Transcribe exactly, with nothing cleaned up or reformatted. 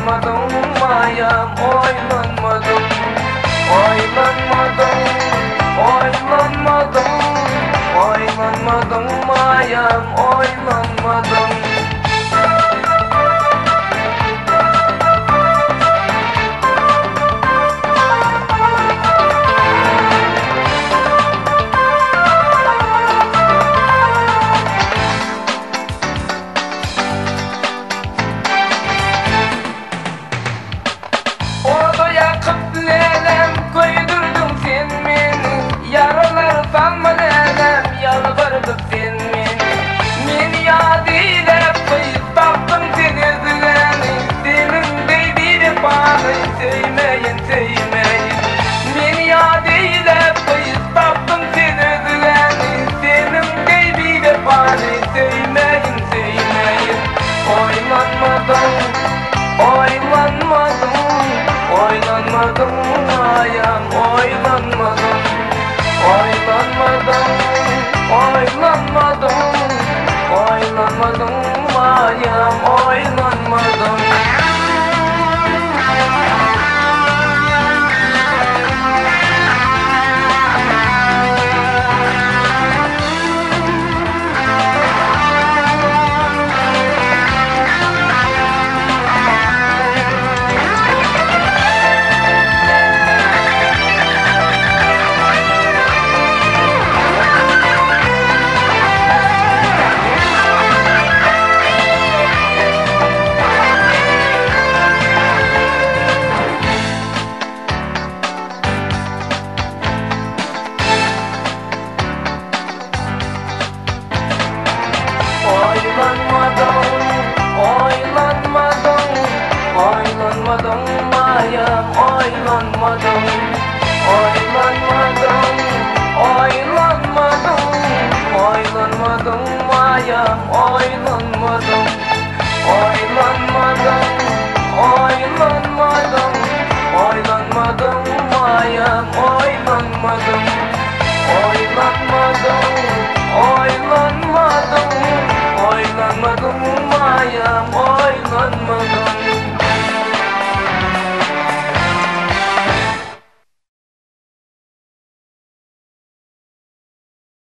Oylanmadım mayam, oylanmadım. Oylanmadım, oylanmadım. Oylanmadım mayam, oylanmadım. Yalvardım sen beni, beni yad eylep koyup taptın sen özgeni. Senin de bir bana sevmeyin, sevmeyin. Beni yad eylep koyup taptın sen özgeni. Senin de bir bana sevmeyin, sevmeyin. Oylanmadım, oylanmadım. Oylanmadım ayam, oylanmadım. Oylanmadım, oylanmadım. Oylanmadım ayam, oylanmadım. Oylanmadım, oylanmadım. Oylanmadım mayam, oylanmadım. Oylanmadım, oylanmadım. Oylanmadım mayam, oylanmadım. Oylanmadım, oylanmadım. Oylanmadım mayam, oylanmadım. Oylanmadım.